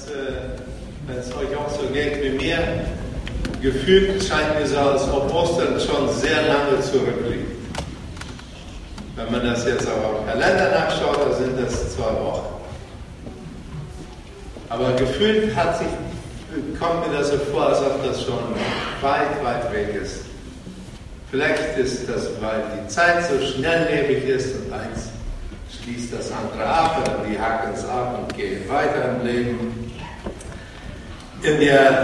wenn es euch auch so geht wie mir, gefühlt scheint mir so, als ob Ostern schon sehr lange zurückliegt. Wenn man das jetzt aber am Kalender nachschaut, dann sind das 2 Wochen. Aber gefühlt kommt mir das so vor, als ob das schon weit, weit weg ist. Vielleicht ist das, weil die Zeit so schnelllebig ist und eins schließt das andere ab oder die haken es ab und gehen weiter im Leben. In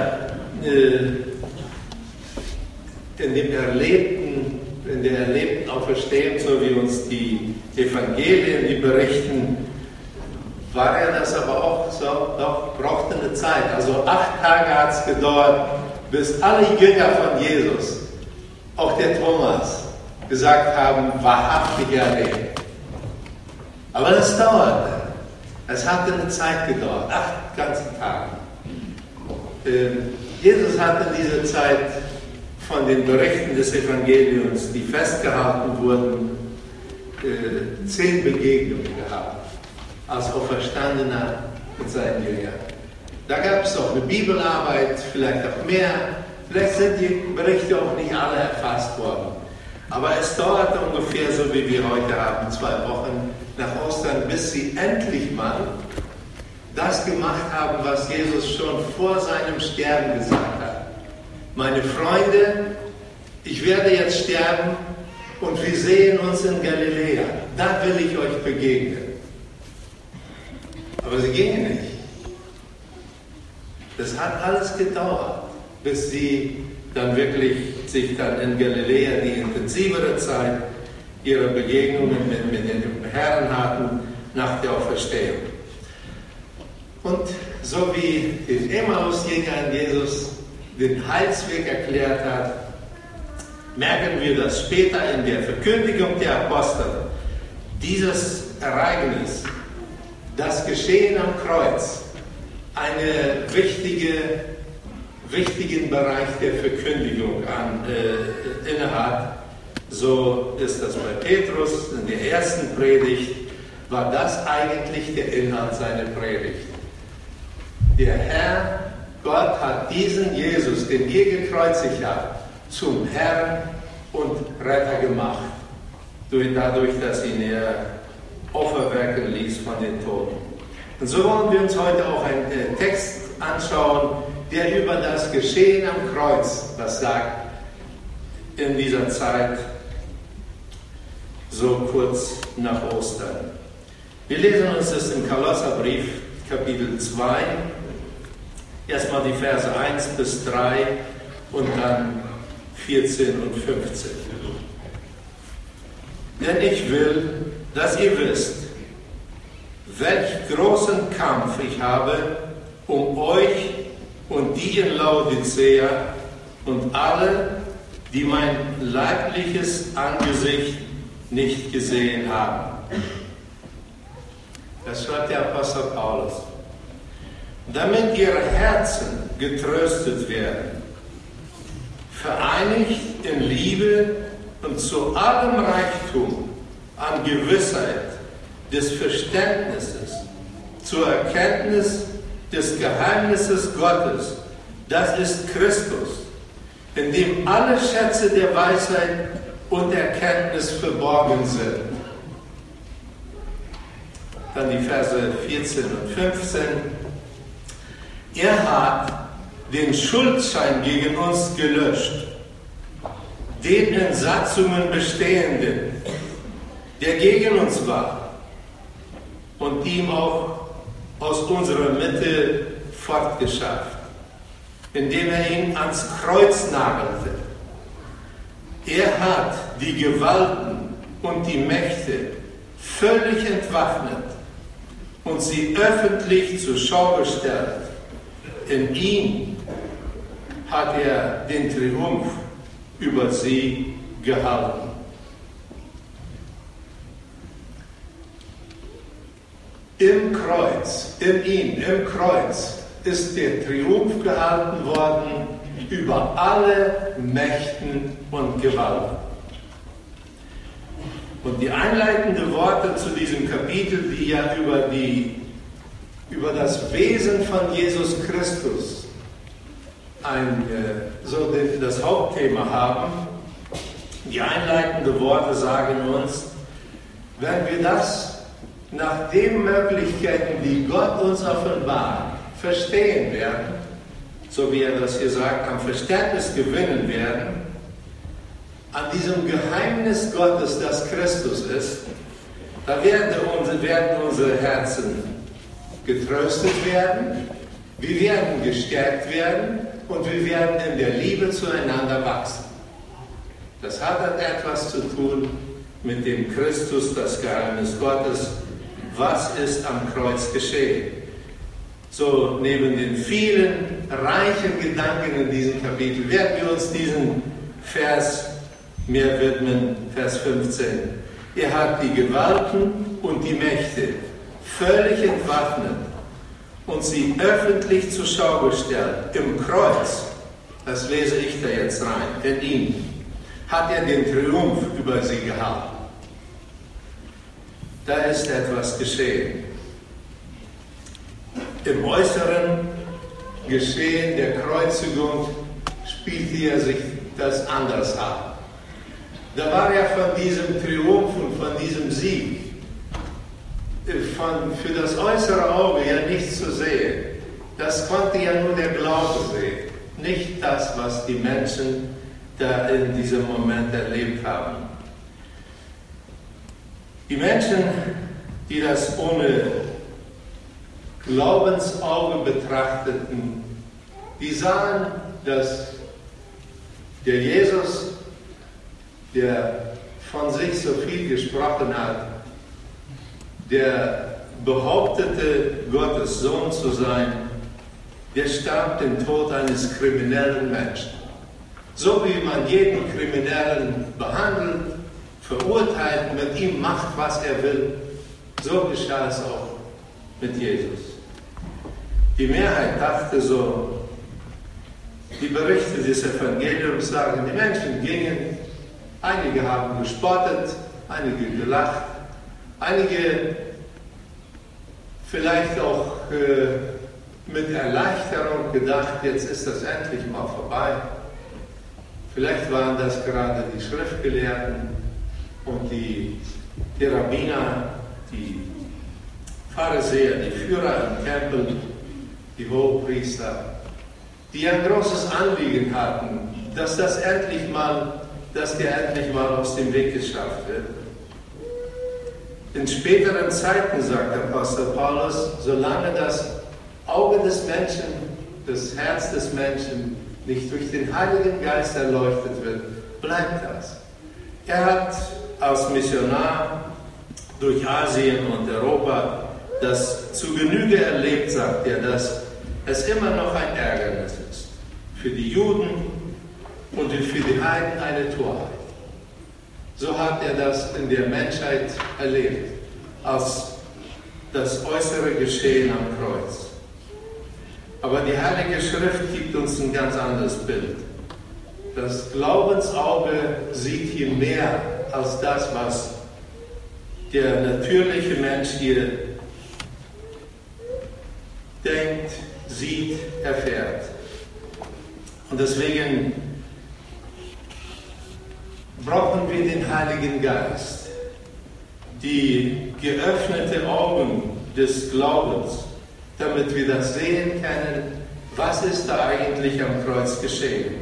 der erlebten Auferstehung, so wie uns die Evangelien, die berichten, war das aber auch so, doch brauchte eine Zeit. Also 8 Tage hat es gedauert, bis alle Jünger von Jesus, auch der Thomas, gesagt haben, wahrhaftig erlebt. Aber das dauerte. Es hatte eine Zeit gedauert, 8 ganze Tage. Jesus hat in dieser Zeit von den Berichten des Evangeliums, die festgehalten wurden, 10 Begegnungen gehabt, als Auferstandener mit seinen Jüngern. Da gab es auch eine Bibelarbeit, vielleicht auch mehr. Vielleicht sind die Berichte auch nicht alle erfasst worden. Aber es dauerte ungefähr, so wie wir heute haben, 2 Wochen nach Ostern, bis sie endlich mal das gemacht haben, was Jesus schon vor seinem Sterben gesagt hat. Meine Freunde, ich werde jetzt sterben und wir sehen uns in Galiläa. Da will ich euch begegnen. Aber sie gingen nicht. Das hat alles gedauert, bis sie dann wirklich sich dann in Galiläa die intensivere Zeit ihrer Begegnungen mit dem Herrn hatten nach der Auferstehung. Und so wie den Emmaus-Jüngern Jesus den Heilsweg erklärt hat, merken wir, dass später in der Verkündigung der Apostel dieses Ereignis, das Geschehen am Kreuz, einen wichtigen Bereich der Verkündigung innehat. So ist das bei Petrus in der ersten Predigt, war das eigentlich der Inhalt seiner Predigt. Der Herr, Gott hat diesen Jesus, den ihr gekreuzigt habt, zum Herrn und Retter gemacht. Dadurch, dass ihn er auferwecken ließ von den Toten. Und so wollen wir uns heute auch einen Text anschauen, der über das Geschehen am Kreuz was sagt in dieser Zeit, so kurz nach Ostern. Wir lesen uns das im Kolosserbrief, Kapitel 2, erstmal die Verse 1 bis 3 und dann 14 und 15. Denn ich will, dass ihr wisst, welch großen Kampf ich habe um euch und die in Laodicea und alle, die mein leibliches Angesicht nicht gesehen haben. Das schreibt der Apostel Paulus. Damit ihre Herzen getröstet werden, vereinigt in Liebe und zu allem Reichtum an Gewissheit des Verständnisses, zur Erkenntnis des Geheimnisses Gottes, das ist Christus, in dem alle Schätze der Weisheit und Erkenntnis verborgen sind. Dann die Verse 14 und 15. Er hat den Schuldschein gegen uns gelöscht, den in Satzungen bestehenden, der gegen uns war und ihm auch aus unserer Mitte fortgeschafft, indem er ihn ans Kreuz nagelte. Er hat die Gewalten und die Mächte völlig entwaffnet und sie öffentlich zur Schau gestellt. In ihm hat er den Triumph über sie gehalten. Im Kreuz, im Kreuz ist der Triumph gehalten worden über alle Mächten und Gewalten. Und die einleitenden Worte zu diesem Kapitel, die ja über die über das Wesen von Jesus Christus das Hauptthema haben. Die einleitenden Worte sagen uns, wenn wir das nach den Möglichkeiten, die Gott uns offenbart, verstehen werden, so wie er das hier sagt, am Verständnis gewinnen werden, an diesem Geheimnis Gottes, das Christus ist, da werden unsere Herzen getröstet werden, wir werden gestärkt werden und wir werden in der Liebe zueinander wachsen. Das hat etwas zu tun mit dem Christus, das Geheimnis Gottes. Was ist am Kreuz geschehen? So, neben den vielen reichen Gedanken in diesem Kapitel werden wir uns diesen Vers mehr widmen, Vers 15. Er hat die Gewalten und die Mächte völlig entwaffnet und sie öffentlich zur Schau gestellt. Im Kreuz, das lese ich da jetzt rein, in ihm, hat er den Triumph über sie gehabt. Da ist etwas geschehen. Im äußeren Geschehen der Kreuzigung spielte er sich das anders ab. Da war er von diesem Triumph und von diesem Sieg für das äußere Auge ja nichts zu sehen. Das konnte ja nur der Glaube sehen, nicht das, was die Menschen da in diesem Moment erlebt haben. Die Menschen, die das ohne Glaubensauge betrachteten, die sahen, dass der Jesus, der von sich so viel gesprochen hat, der behauptete, Gottes Sohn zu sein, der starb den Tod eines kriminellen Menschen. So wie man jeden Kriminellen behandelt, verurteilt, mit ihm macht, was er will, so geschah es auch mit Jesus. Die Mehrheit dachte so, die Berichte des Evangeliums sagen, die Menschen gingen, einige haben gespottet, einige gelacht, einige vielleicht auch mit Erleichterung gedacht, jetzt ist das endlich mal vorbei. Vielleicht waren das gerade die Schriftgelehrten und die Rabbiner, die Pharisäer, die Führer im Tempel, die Hohepriester, die ein großes Anliegen hatten, dass der endlich mal aus dem Weg geschafft wird. In späteren Zeiten, sagt Apostel Paulus, solange das Auge des Menschen, das Herz des Menschen nicht durch den Heiligen Geist erleuchtet wird, bleibt das. Er hat als Missionar durch Asien und Europa das zu Genüge erlebt, sagt er, dass es immer noch ein Ärgernis ist. Für die Juden und für die Heiden eine Torheit. So hat er das in der Menschheit erlebt, als das äußere Geschehen am Kreuz. Aber die Heilige Schrift gibt uns ein ganz anderes Bild. Das Glaubensauge sieht hier mehr als das, was der natürliche Mensch hier denkt, sieht, erfährt. Und deswegen brauchen wir den Heiligen Geist, die geöffnete Augen des Glaubens, damit wir das sehen können, was ist da eigentlich am Kreuz geschehen.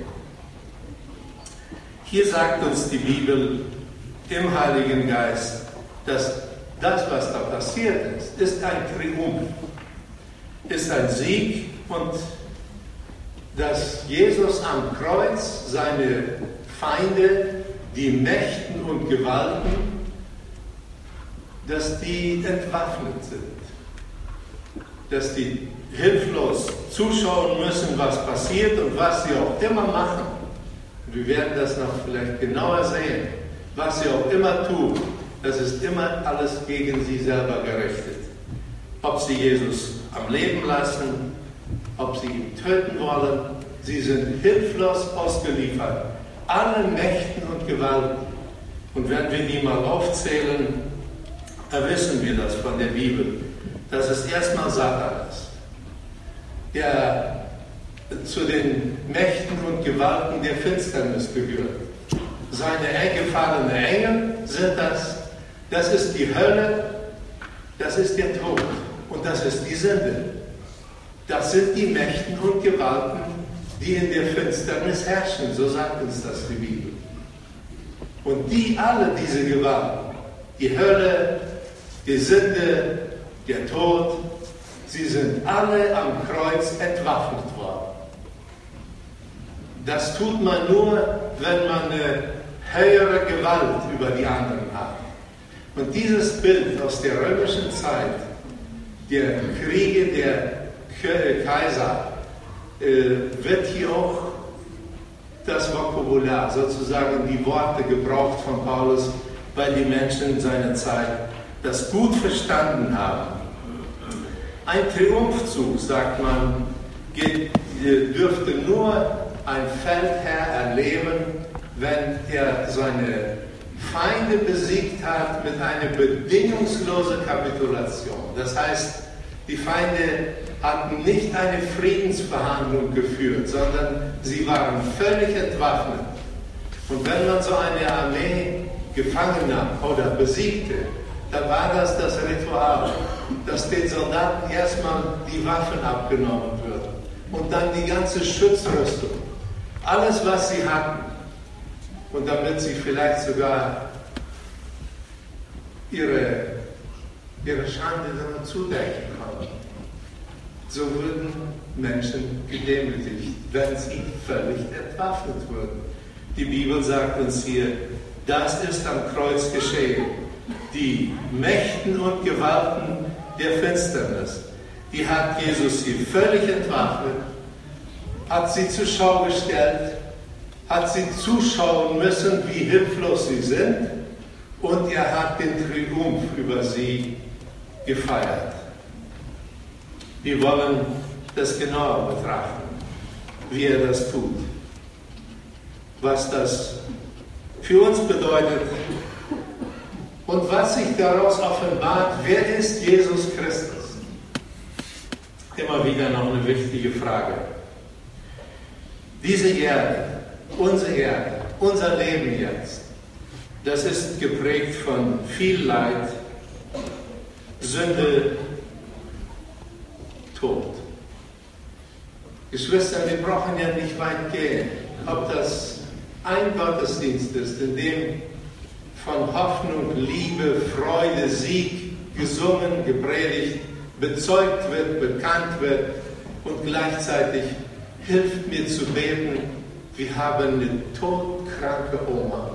Hier sagt uns die Bibel im Heiligen Geist, dass das, was da passiert ist ein Triumph, ist ein Sieg und dass Jesus am Kreuz seine Feinde, die Mächten und Gewalten, dass die entwaffnet sind. Dass die hilflos zuschauen müssen, was passiert und was sie auch immer machen. Wir werden das noch vielleicht genauer sehen. Was sie auch immer tun, das ist immer alles gegen sie selber gerichtet. Ob sie Jesus am Leben lassen, ob sie ihn töten wollen, sie sind hilflos ausgeliefert. Alle Mächten und Gewalten. Und wenn wir die mal aufzählen, da wissen wir das von der Bibel. dass es erstmal Satan ist, der zu den Mächten und Gewalten der Finsternis gehört. Seine gefallenen Engel sind das. Das ist die Hölle, das ist der Tod und das ist die Sünde. Das sind die Mächten und Gewalten, die in der Finsternis herrschen, so sagt uns das die Bibel. Und alle diese Gewalten, die Hölle, die Sünde, der Tod, sie sind alle am Kreuz entwaffnet worden. Das tut man nur, wenn man eine höhere Gewalt über die anderen hat. Und dieses Bild aus der römischen Zeit, der Kriege der Kaiser, wird hier auch das Vokabular, sozusagen die Worte gebraucht von Paulus, weil die Menschen in seiner Zeit das gut verstanden haben. Ein Triumphzug, sagt man, dürfte nur ein Feldherr erleben, wenn er seine Feinde besiegt hat mit einer bedingungslosen Kapitulation. Das heißt, die Feinde hatten nicht eine Friedensverhandlung geführt, sondern sie waren völlig entwaffnet. Und wenn man so eine Armee gefangen nahm oder besiegte, dann war das Ritual, dass den Soldaten erstmal die Waffen abgenommen würden und dann die ganze Schutzrüstung, alles was sie hatten, und damit sie vielleicht sogar ihre Schande dann zudecken konnten. So wurden Menschen gedemütigt, wenn sie völlig entwaffnet wurden. Die Bibel sagt uns hier, das ist am Kreuz geschehen. Die Mächten und Gewalten der Finsternis, die hat Jesus hier völlig entwaffnet, hat sie zur Schau gestellt, hat sie zuschauen müssen, wie hilflos sie sind, und er hat den Triumph über sie gefeiert. Wir wollen das genauer betrachten, wie er das tut, was das für uns bedeutet und was sich daraus offenbart, wer ist Jesus Christus? Immer wieder noch eine wichtige Frage. Diese Erde, unser Leben jetzt, das ist geprägt von viel Leid, Sünde, Tod. Geschwister, wir brauchen ja nicht weit gehen. Ob das ein Gottesdienst ist, in dem von Hoffnung, Liebe, Freude, Sieg gesungen, gepredigt, bezeugt wird, bekannt wird und gleichzeitig hilft mir zu beten, wir haben eine todkranke Oma.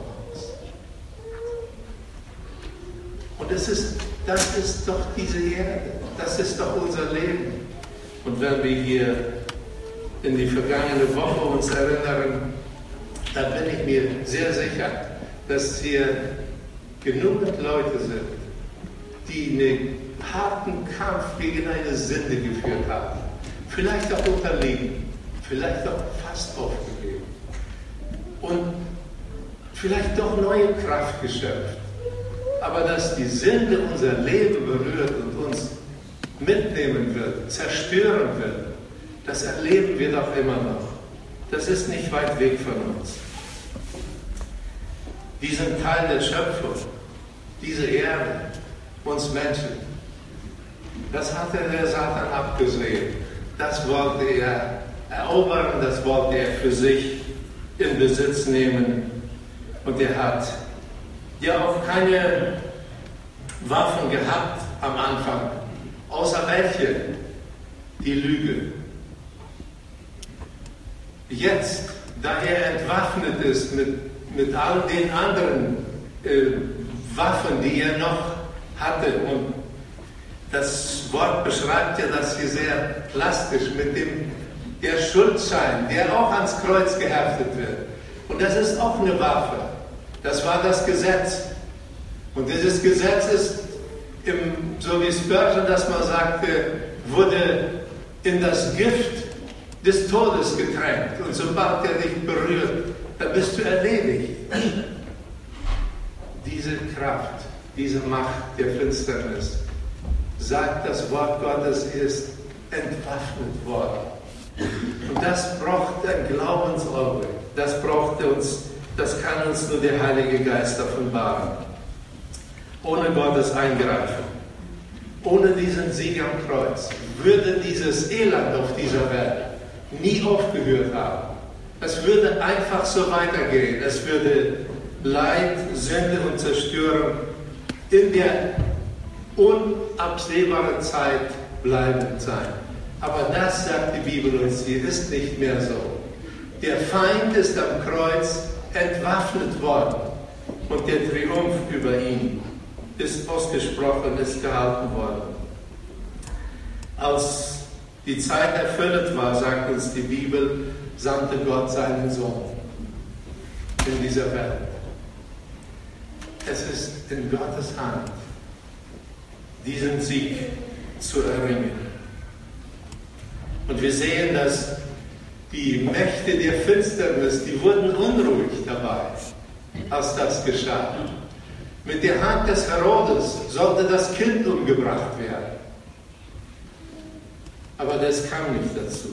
Und das ist doch diese Erde, das ist doch unser Leben. Und wenn wir hier in die vergangene Woche uns erinnern, dann bin ich mir sehr sicher, dass hier genügend Leute sind, die einen harten Kampf gegen eine Sünde geführt haben. Vielleicht auch unterlegen, vielleicht auch fast aufgegeben. Und vielleicht doch neue Kraft geschöpft. Aber dass die Sünde unser Leben berührt und uns mitnehmen wird, zerstören wird, das erleben wir doch immer noch. Das ist nicht weit weg von uns. Diesen Teil der Schöpfung, diese Erde, uns Menschen, das hatte der Satan abgesehen. Das wollte er erobern, das wollte er für sich in Besitz nehmen. Und er hat ja auch keine Waffen gehabt am Anfang, außer welche? Die Lüge. Jetzt, da er entwaffnet ist mit all den anderen Waffen, die er noch hatte, und das Wort beschreibt ja das hier sehr plastisch mit der Schuldschein, der auch ans Kreuz geheftet wird. Und das ist auch eine Waffe. Das war das Gesetz. Und dieses Gesetz ist, so wie Spurgeon das mal sagte, wurde in das Gift des Todes getränkt. Und sobald er dich berührt, dann bist du erledigt. Diese Kraft, diese Macht der Finsternis, sagt das Wort Gottes, ist entwaffnet worden. Und das braucht ein Glaubensauge. Das kann uns nur der Heilige Geist offenbaren. Ohne Gottes Eingreifen, ohne diesen Sieg am Kreuz, würde dieses Elend auf dieser Welt nie aufgehört haben. Es würde einfach so weitergehen. Es würde Leid, Sünde und Zerstörung in der unabsehbaren Zeit bleibend sein. Aber das, sagt die Bibel uns hier, ist nicht mehr so. Der Feind ist am Kreuz entwaffnet worden und der Triumph über ihn ist ausgesprochen, ist gehalten worden. Als die Zeit erfüllt war, sagt uns die Bibel, sandte Gott seinen Sohn in dieser Welt. Es ist in Gottes Hand, diesen Sieg zu erringen. Und wir sehen, dass die Mächte der Finsternis, die wurden unruhig dabei, als das geschah. Mit der Hand des Herodes sollte das Kind umgebracht werden. Aber das kam nicht dazu.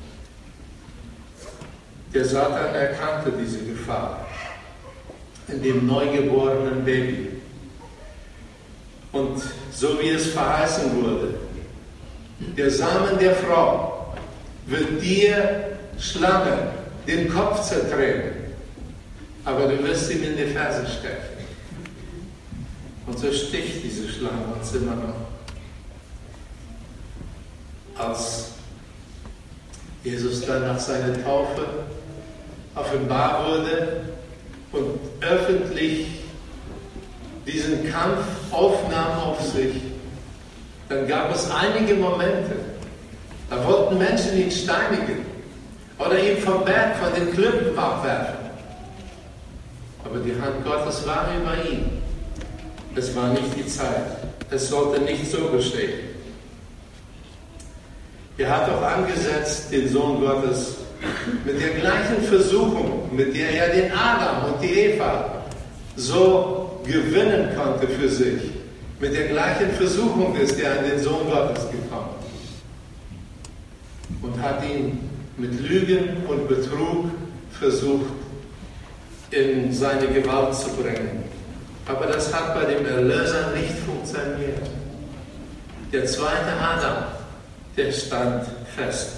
Der Satan erkannte diese Gefahr in dem neugeborenen Baby. Und so wie es verheißen wurde, der Samen der Frau wird dir, Schlange, den Kopf zertreten, aber du wirst ihm in die Ferse stechen. Und so sticht diese Schlange uns immer noch. Als Jesus dann nach seiner Taufe offenbar wurde und öffentlich diesen Kampf aufnahm auf sich, dann gab es einige Momente, da wollten Menschen ihn steinigen oder ihn vom Berg, von den Klippen abwerfen. Aber die Hand Gottes war über ihm. Es war nicht die Zeit. Es sollte nicht so geschehen. Er hat auch angesetzt, den Sohn Gottes, mit der gleichen Versuchung, mit der er den Adam und die Eva so gewinnen konnte für sich. Mit der gleichen Versuchung ist er an den Sohn Gottes gekommen und hat ihn mit Lügen und Betrug versucht, in seine Gewalt zu bringen. Aber das hat bei dem Erlöser nicht funktioniert. Der zweite Adam, der stand fest.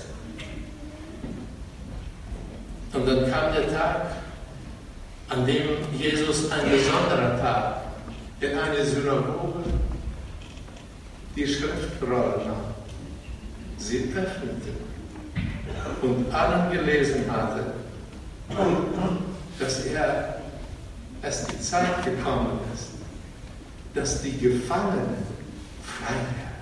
Und dann kam der Tag, an dem Jesus, ein besonderer Tag, in eine Synagoge die Schriftrolle nahm, sie öffnete und allen gelesen hatte, dass es die Zeit gekommen ist, dass die Gefangenen frei werden.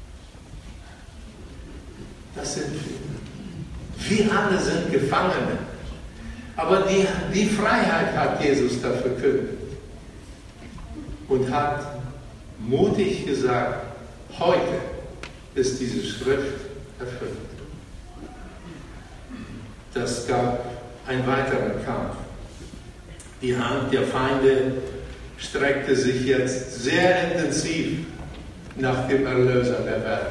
Das sind wir. Wir alle sind Gefangene. Aber die Freiheit hat Jesus da verkündet und hat mutig gesagt, heute ist diese Schrift erfüllt. Das gab einen weiteren Kampf. Die Hand der Feinde streckte sich jetzt sehr intensiv nach dem Erlöser der Welt.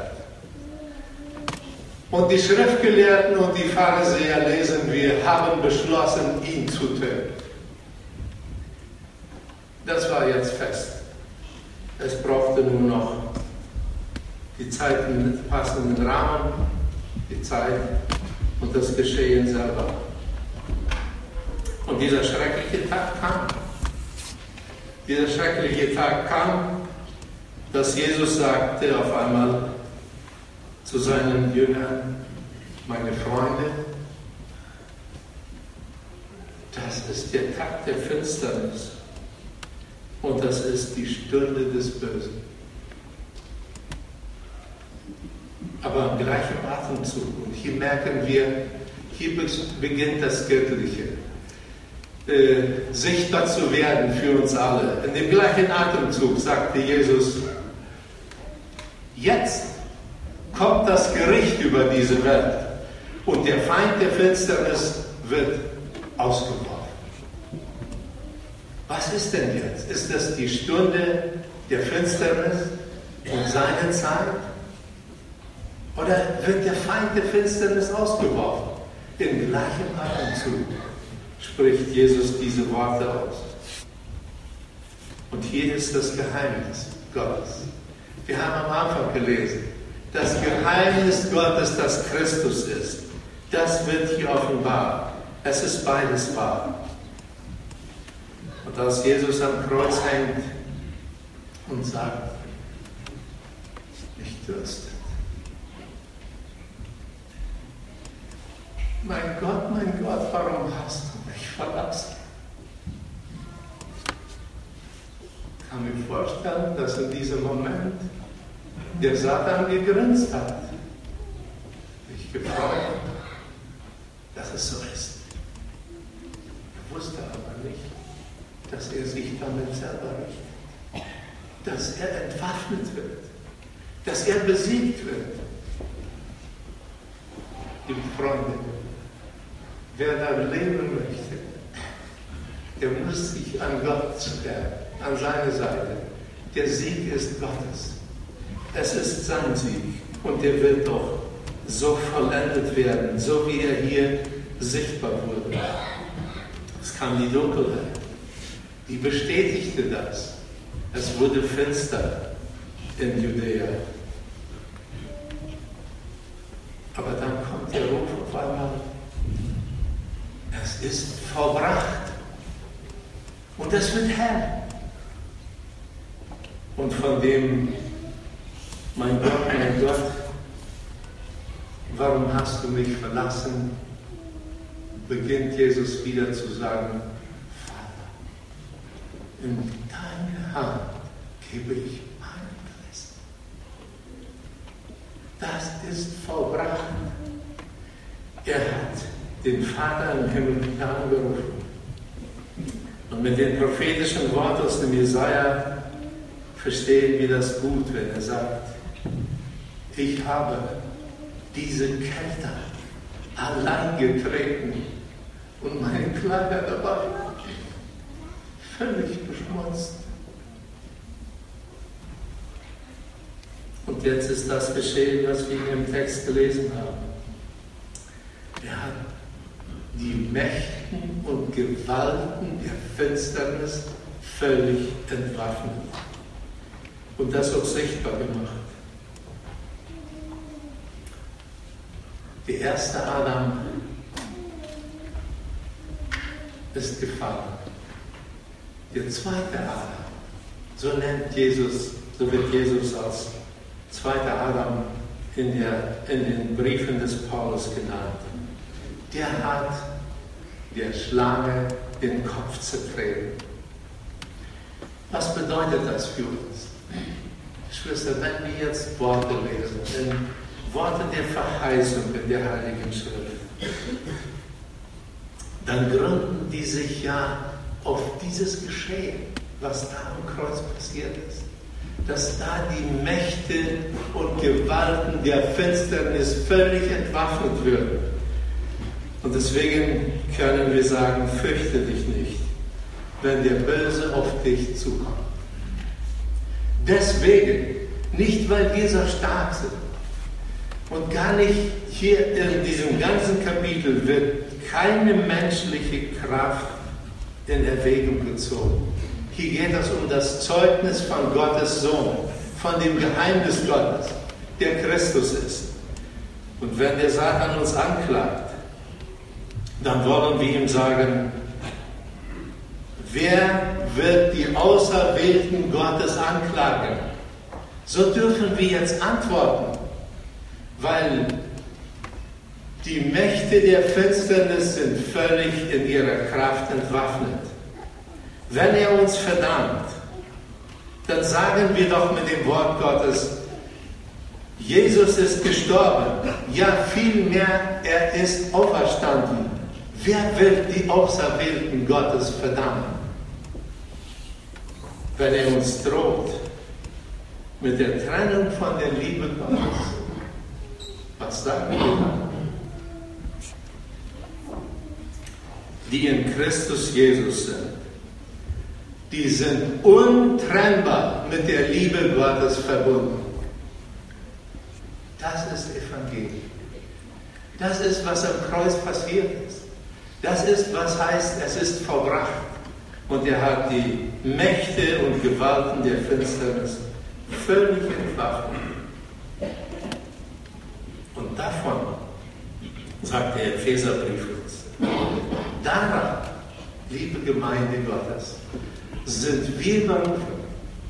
Und die Schriftgelehrten und die Pharisäer, lesen wir, haben beschlossen, ihn zu töten. Das war jetzt fest. Es brauchte nur noch die Zeit im passenden Rahmen, die Zeit und das Geschehen selber. Und dieser schreckliche Tag kam. Dieser schreckliche Tag kam, dass Jesus sagte auf einmal zu seinen Jüngern, meine Freunde, das ist der Tag der Finsternis und das ist die Stunde des Bösen. Aber im gleichen Atemzug, und hier merken wir, hier beginnt das Göttliche, sichtbar zu werden für uns alle. In dem gleichen Atemzug sagte Jesus, jetzt kommt das Gericht über diese Welt und der Feind der Finsternis wird ausgeworfen. Was ist denn jetzt? Ist das die Stunde der Finsternis? und seine Zeit? Oder wird der Feind der Finsternis ausgeworfen? In gleichem Atemzug spricht Jesus diese Worte aus. Und hier ist das Geheimnis Gottes. Wir haben am Anfang gelesen, das Geheimnis Gottes, das Christus ist, das wird hier offenbar. Es ist beides wahr. Und als Jesus am Kreuz hängt und sagt, ich dürste. Mein Gott, warum hast du mich verlassen? Ich kann mir vorstellen, dass in diesem Moment der Satan gegrinst hat. Ich gefreut, dass es so ist. Er wusste aber nicht, dass er sich damit selber richtet. Dass er entwaffnet wird. Dass er besiegt wird. Liebe Freunde, wer da leben möchte, der muss sich an Gott stellen, an seine Seite. Der Sieg ist Gottes. Es ist sein Sieg und der wird doch so vollendet werden, so wie er hier sichtbar wurde. Es kam die Dunkelheit, die bestätigte das. Es wurde finster in Judäa. Aber dann kommt der Ruf auf einmal, es ist vollbracht. Und es wird hell. Und von dem, mein Gott, warum hast du mich verlassen, beginnt Jesus wieder zu sagen, Vater, in deine Hand gebe ich meinen Geist. Das ist vollbracht. Er hat den Vater im Himmel angerufen. Und mit dem prophetischen Wort aus dem Jesaja verstehen wir das gut, wenn er sagt, ich habe diese Kälte allein getreten und meine Kleider dabei völlig beschmutzt. Und jetzt ist das geschehen, was wir im Text gelesen haben. Er hat die Mächten und Gewalten der Finsternis völlig entwaffnet und das auch sichtbar gemacht. Der erste Adam ist gefallen. Der zweite Adam, so wird Jesus als zweiter Adam in den Briefen des Paulus genannt. Der hat der Schlange den Kopf zertreten. Was bedeutet das für uns? Geschwister, wenn wir jetzt Worte lesen, Worte der Verheißung in der Heiligen Schrift, dann gründen die sich ja auf dieses Geschehen, was da am Kreuz passiert ist. Dass da die Mächte und Gewalten der Finsternis völlig entwaffnet würden. Und deswegen können wir sagen, fürchte dich nicht, wenn der Böse auf dich zukommt. Deswegen, nicht weil wir so stark sind und gar nicht hier in diesem ganzen Kapitel wird keine menschliche Kraft in Erwägung gezogen. Hier geht es um das Zeugnis von Gottes Sohn, von dem Geheimnis Gottes, der Christus ist. Und wenn der Satan uns anklagt, dann wollen wir ihm sagen, wer wird die Auserwählten Gottes anklagen? So dürfen wir jetzt antworten, weil die Mächte der Finsternis sind völlig in ihrer Kraft entwaffnet. Wenn er uns verdammt, dann sagen wir doch mit dem Wort Gottes, Jesus ist gestorben. Ja, vielmehr, er ist auferstanden. Wer will die Auserwählten Gottes verdammen? Wenn er uns droht mit der Trennung von der Liebe Gottes, was sagen wir dann? Die in Christus Jesus sind, die sind untrennbar mit der Liebe Gottes verbunden. Das ist Evangelium. Das ist, was am Kreuz passiert ist. Das ist, was heißt, es ist vollbracht. Und er hat die Mächte und Gewalten der Finsternis völlig entwaffnet. Und davon, sagt der Epheserbrief uns, daran, liebe Gemeinde Gottes, sind wir berufen,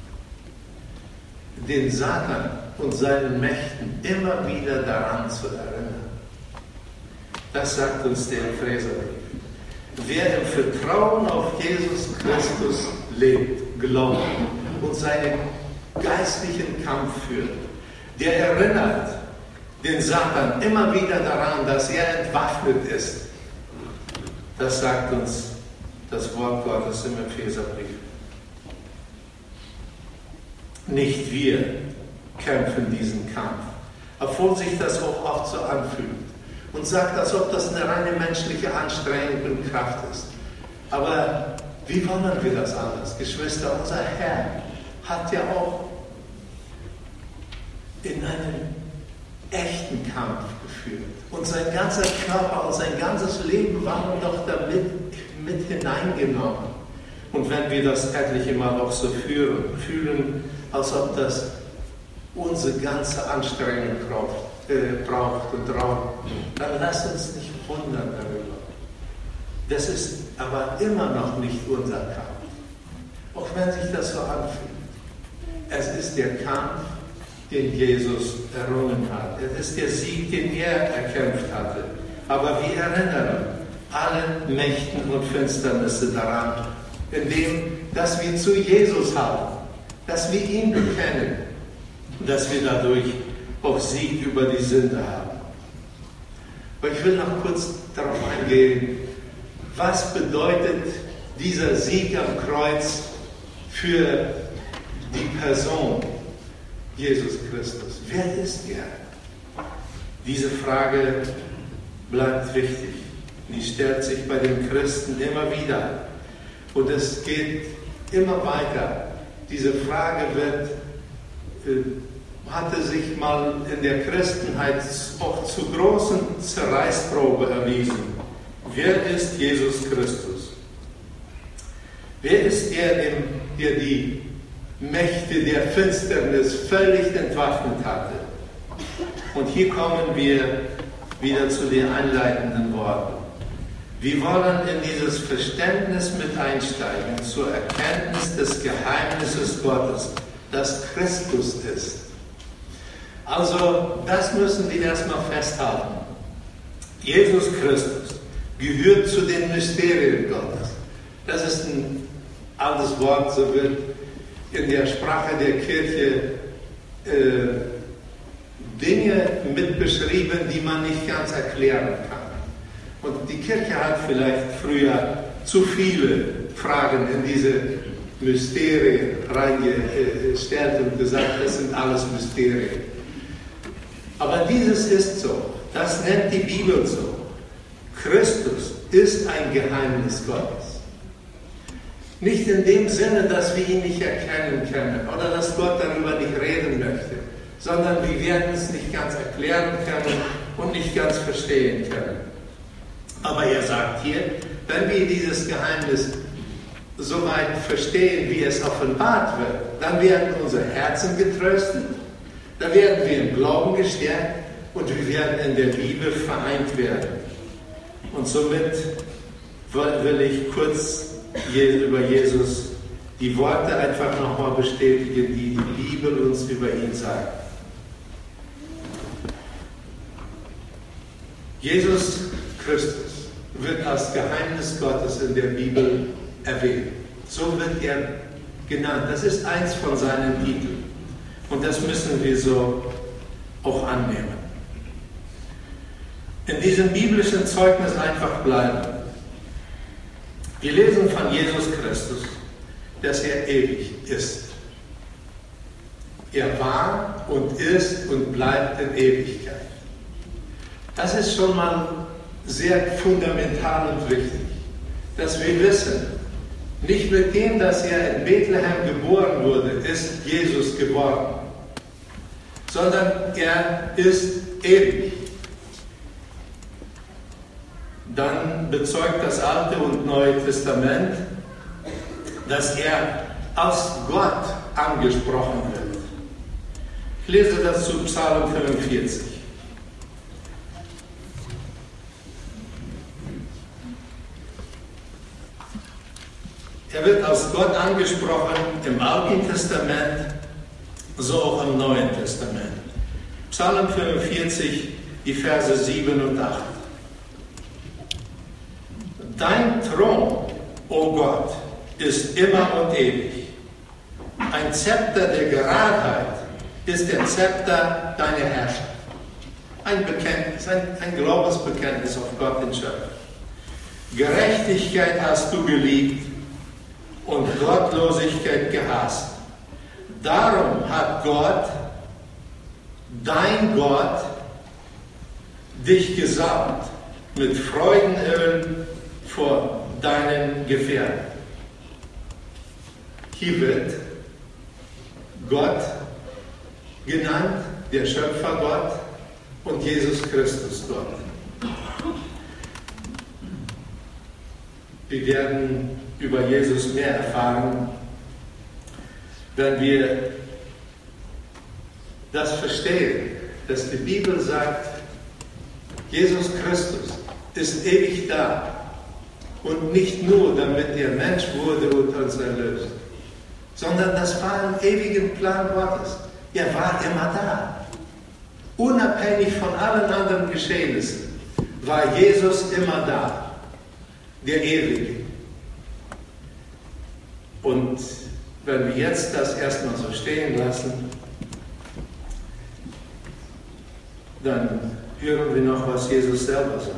den Satan und seinen Mächten immer wieder daran zu erinnern. Das sagt uns der Epheserbrief. Wer im Vertrauen auf Jesus Christus lebt, glaubt und seinen geistlichen Kampf führt, der erinnert den Satan immer wieder daran, dass er entwaffnet ist. Das sagt uns das Wort Gottes im Epheserbrief. Nicht wir kämpfen diesen Kampf, obwohl sich das auch oft so anfühlt und sagt, als ob das eine reine menschliche Anstrengung und Kraft ist. Aber wie wollen wir das anders? Geschwister, unser Herr hat ja auch in einen echten Kampf geführt. Und sein ganzer Körper und sein ganzes Leben waren doch damit mit hineingenommen. Und wenn wir das etliche Mal auch so fühlen, als ob das unsere ganze Anstrengung braucht und raubt, dann lasst uns nicht wundern darüber. Das ist aber immer noch nicht unser Kampf. Auch wenn sich das so anfühlt. Es ist der Kampf, den Jesus errungen hat. Es ist der Sieg, den er erkämpft hatte. Aber wir erinnern alle Mächten und Finsternisse daran, indem, dass wir zu Jesus halten, dass wir ihn bekennen, dass wir dadurch auch Sieg über die Sünde haben. Aber ich will noch kurz darauf eingehen, was bedeutet dieser Sieg am Kreuz für die Person Jesus Christus? Wer ist er? Diese Frage bleibt wichtig. Die stellt sich bei den Christen immer wieder. Und es geht immer weiter. Diese Frage hatte sich mal in der Christenheit auch zu großen Zerreißprobe erwiesen. Wer ist Jesus Christus? Wer ist der die Mächte der Finsternis völlig entwaffnet hatte? Und hier kommen wir wieder zu den einleitenden Worten. Wir wollen in dieses Verständnis mit einsteigen, zur Erkenntnis des Geheimnisses Gottes, das Christus ist. Also, das müssen wir erstmal festhalten. Jesus Christus gehört zu den Mysterien Gottes. Das ist ein altes Wort, so wird in der Sprache der Kirche Dinge mit beschrieben, die man nicht ganz erklären kann. Und die Kirche hat vielleicht früher zu viele Fragen in diese Mysterien reingestellt und gesagt, das sind alles Mysterien. Aber dieses ist so. Das nennt die Bibel so. Christus ist ein Geheimnis Gottes. Nicht in dem Sinne, dass wir ihn nicht erkennen können oder dass Gott darüber nicht reden möchte, sondern wir werden es nicht ganz erklären können und nicht ganz verstehen können. Aber er sagt hier, wenn wir dieses Geheimnis soweit verstehen, wie es offenbart wird, dann werden unsere Herzen getröstet, dann werden wir im Glauben gestärkt und wir werden in der Liebe vereint werden. Und somit will ich kurz über Jesus die Worte einfach nochmal bestätigen, die die Bibel uns über ihn sagt. Jesus Christus wird als Geheimnis Gottes in der Bibel erwähnt. So wird er genannt. Das ist eins von seinen Titeln. Und das müssen wir so auch annehmen. In diesem biblischen Zeugnis einfach bleiben. Wir lesen von Jesus Christus, dass er ewig ist. Er war und ist und bleibt in Ewigkeit. Das ist schon mal sehr fundamental und wichtig, dass wir wissen, Nicht mit dem, dass er in Bethlehem geboren wurde, ist Jesus geworden, sondern er ist ewig. Dann bezeugt das Alte und Neue Testament, dass er als Gott angesprochen wird. Ich lese das zu Psalm 45. Er wird als Gott angesprochen im Alten Testament, so auch im Neuen Testament. Psalm 45, die Verse 7 und 8. Dein Thron, o Gott, ist immer und ewig. Ein Zepter der Geradheit ist der Zepter deiner Herrschaft. Ein Bekenntnis, ein Glaubensbekenntnis auf Gott, den Schöpfer. Gerechtigkeit hast du geliebt und Gottlosigkeit gehasst. Darum hat Gott, dein Gott, dich gesalbt mit Freudenöl vor deinen Gefährten. Hier wird Gott genannt, der Schöpfergott und Jesus Christus Gott. Wir werden über Jesus mehr erfahren, wenn wir das verstehen, dass die Bibel sagt, Jesus Christus ist ewig da und nicht nur, damit er Mensch wurde und uns erlöst, sondern das war ein ewiger Plan Gottes. Er war immer da. Unabhängig von allen anderen Geschehnissen war Jesus immer da, der Ewige. Und wenn wir jetzt das erstmal so stehen lassen, dann hören wir noch, was Jesus selber sagt.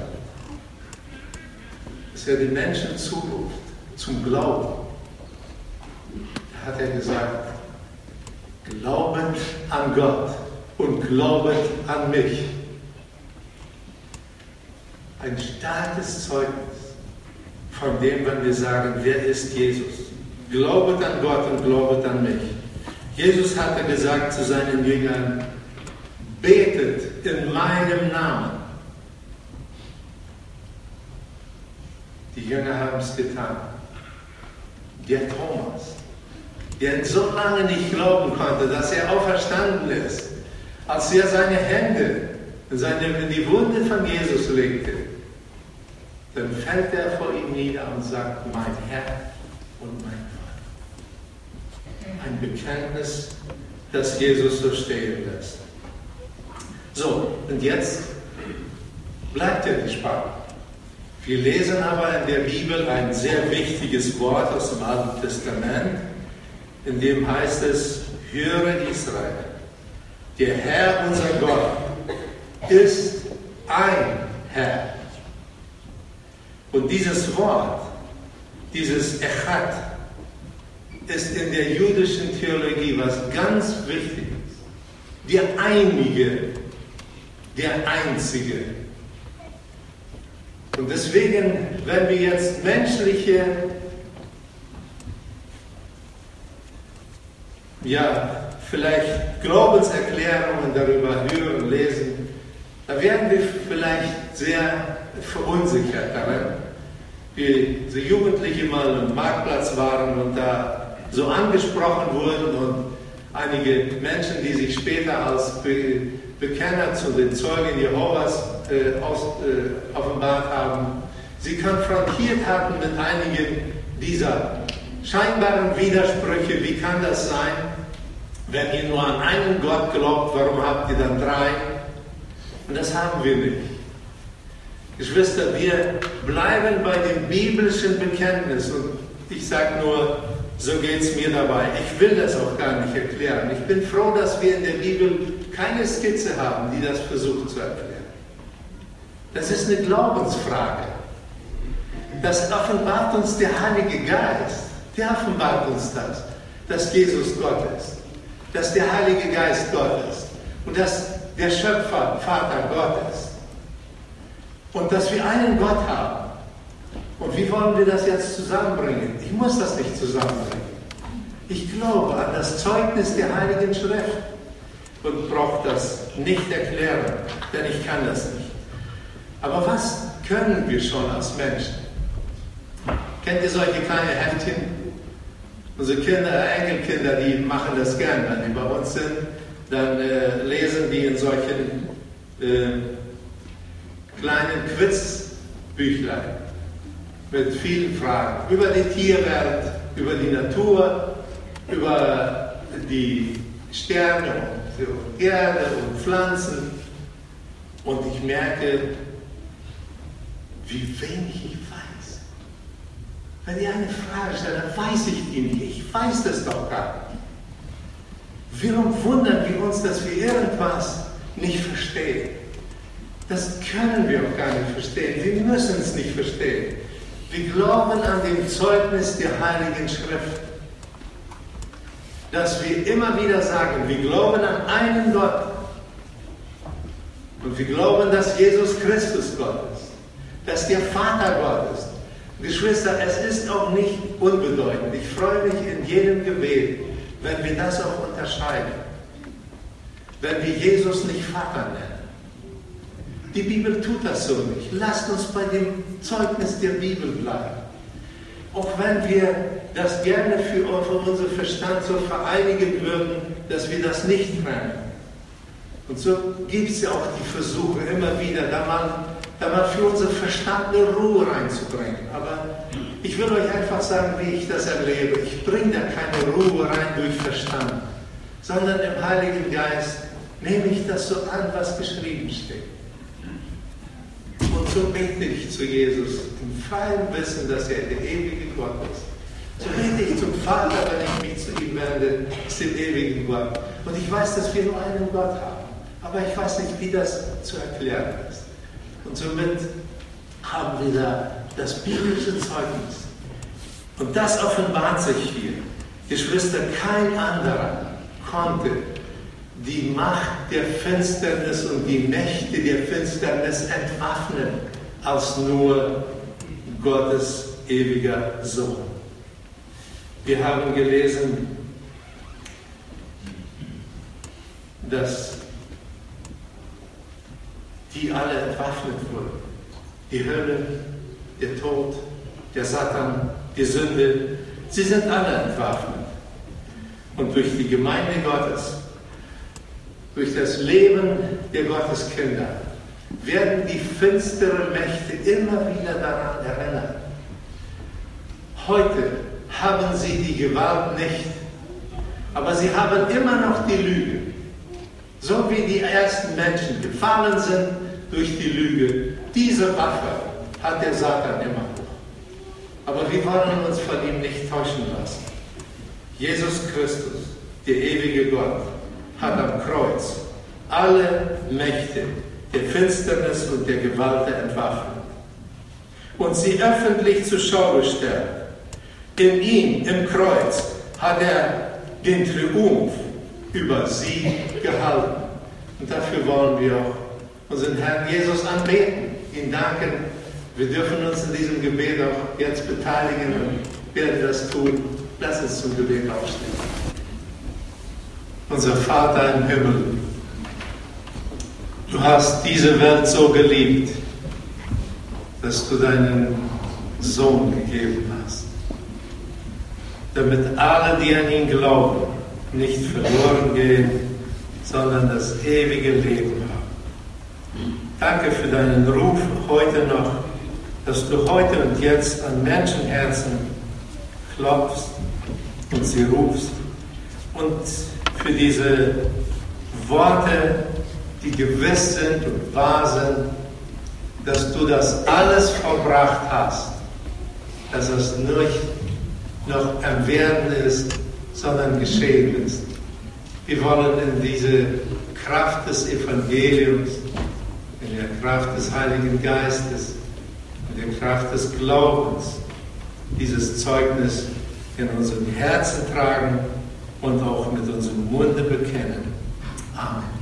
Dass er die Menschen zuruft zum Glauben. Da hat er gesagt, glaubet an Gott und glaubet an mich. Ein starkes Zeugnis von dem, wenn wir sagen, wer ist Jesus? Glaubet an Gott und glaubet an mich. Jesus hatte gesagt zu seinen Jüngern, betet in meinem Namen. Die Jünger haben es getan. Der Thomas, der so lange nicht glauben konnte, dass er auferstanden ist, als er seine Hände in die Wunde von Jesus legte, dann fällt er vor ihm nieder und sagt, mein Herr und mein Gott. Ein Bekenntnis, das Jesus so stehen lässt. So, und jetzt bleibt ja die Spannung. Wir lesen aber in der Bibel ein sehr wichtiges Wort aus dem Alten Testament, in dem heißt es, höre Israel, der Herr, unser Gott, ist ein Herr. Und dieses Wort, dieses Echad, ist in der jüdischen Theologie was ganz Wichtiges. Der Einige, der Einzige. Und deswegen, wenn wir jetzt menschliche, vielleicht Glaubenserklärungen darüber hören, lesen, da werden wir vielleicht sehr verunsichert darin. Wie so Jugendliche mal am Marktplatz waren und da so angesprochen wurden und einige Menschen, die sich später als Bekenner zu den Zeugen Jehovas offenbart haben, sie konfrontiert hatten mit einigen dieser scheinbaren Widersprüche. Wie kann das sein? Wenn ihr nur an einen Gott glaubt, warum habt ihr dann drei? Und das haben wir nicht. Geschwister, wir bleiben bei dem biblischen Bekenntnis. Und ich sage nur, so geht es mir dabei. Ich will das auch gar nicht erklären. Ich bin froh, dass wir in der Bibel keine Skizze haben, die das versucht zu erklären. Das ist eine Glaubensfrage. Das offenbart uns der Heilige Geist. Der offenbart uns das, dass Jesus Gott ist. Dass der Heilige Geist Gott ist. Und dass der Schöpfer, Vater Gott ist. Und dass wir einen Gott haben. Und wie wollen wir das jetzt zusammenbringen? Ich muss das nicht zusammenbringen. Ich glaube an das Zeugnis der Heiligen Schrift und brauche das nicht erklären, denn ich kann das nicht. Aber was können wir schon als Menschen? Kennt ihr solche kleine Heftchen? Unsere Kinder, Enkelkinder, die machen das gern, wenn die bei uns sind. Dann lesen die in solchen kleinen Quizbüchlein mit vielen Fragen über die Tierwelt, über die Natur, über die Sterne und Erde und Pflanzen. Und ich merke, wie wenig ich weiß. Wenn ihr eine Frage stellt, dann weiß ich die nicht. Ich weiß das doch gar nicht. Warum wundern wir uns, dass wir irgendwas nicht verstehen? Das können wir auch gar nicht verstehen. Wir müssen es nicht verstehen. Wir glauben an dem Zeugnis der Heiligen Schrift, dass wir immer wieder sagen, wir glauben an einen Gott. Und wir glauben, dass Jesus Christus Gott ist, dass der Vater Gott ist. Geschwister, es ist auch nicht unbedeutend. Ich freue mich in jedem Gebet, wenn wir das auch unterscheiden. Wenn wir Jesus nicht Vater nennen. Die Bibel tut das so nicht. Lasst uns bei dem Zeugnis der Bibel bleiben. Auch wenn wir das gerne für unseren Verstand so vereinigen würden, dass wir das nicht trennen. Und so gibt es ja auch die Versuche immer wieder, da mal für unseren Verstand eine Ruhe reinzubringen. Aber ich will euch einfach sagen, wie ich das erlebe. Ich bringe da keine Ruhe rein durch Verstand, sondern im Heiligen Geist nehme ich das so an, was geschrieben steht. Und so bete ich zu Jesus im freien Wissen, dass er der ewige Gott ist. So bete ich zum Vater, wenn ich mich zu ihm wende, ist dem ewigen Gott. Und ich weiß, dass wir nur einen Gott haben. Aber ich weiß nicht, wie das zu erklären ist. Und somit haben wir da das biblische Zeugnis. Und das offenbart sich hier. Geschwister, kein anderer konnte die Macht der Finsternis und die Mächte der Finsternis entwaffnen, als nur Gottes ewiger Sohn. Wir haben gelesen, dass die alle entwaffnet wurden. Die Hölle, der Tod, der Satan, die Sünde, sie sind alle entwaffnet. Und durch die Gemeinde Gottes, durch das Leben der Gotteskinder, werden die finsteren Mächte immer wieder daran erinnert. Heute haben sie die Gewalt nicht, aber sie haben immer noch die Lüge. So wie die ersten Menschen gefallen sind durch die Lüge, diese Waffe hat der Satan immer noch. Aber wir wollen uns von ihm nicht täuschen lassen. Jesus Christus, der ewige Gott, hat am Kreuz alle Mächte der Finsternis und der Gewalt entwaffnet und sie öffentlich zur Schau gestellt. In ihm, im Kreuz, hat er den Triumph über sie gehalten. Und dafür wollen wir auch unseren Herrn Jesus anbeten, ihn danken. Wir dürfen uns in diesem Gebet auch jetzt beteiligen und werden das tun. Lass uns zum Gebet aufstehen. Unser Vater im Himmel, du hast diese Welt so geliebt, dass du deinen Sohn gegeben hast, damit alle, die an ihn glauben, nicht verloren gehen, sondern das ewige Leben haben. Danke für deinen Ruf heute noch, dass du heute und jetzt an Menschenherzen klopfst und sie rufst und für diese Worte, die gewiss sind und wahr sind, dass du das alles vollbracht hast, dass es nicht noch am Werden ist, sondern geschehen ist. Wir wollen in diese Kraft des Evangeliums, in der Kraft des Heiligen Geistes, in der Kraft des Glaubens dieses Zeugnis in unserem Herzen tragen und auch mit unserem Munde bekennen. Amen.